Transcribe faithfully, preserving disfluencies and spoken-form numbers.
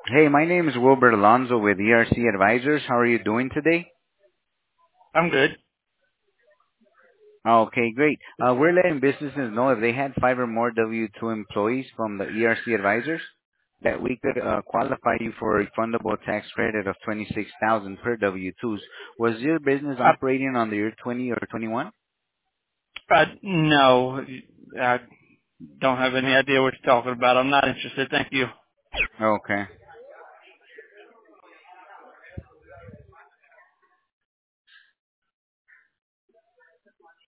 Hey, my name is Wilbert Alonzo with E R C Advisors. How are you doing today? I'm good. Okay, great. Uh, we're letting businesses know if they had five or more W two employees from the E R C Advisors that we could uh, qualify you for a refundable tax credit of twenty-six thousand dollars per W twos. Was your business I, operating on the year twenty or twenty-one? I no, I don't have any idea what you're talking about. I'm not interested. Thank you. Okay.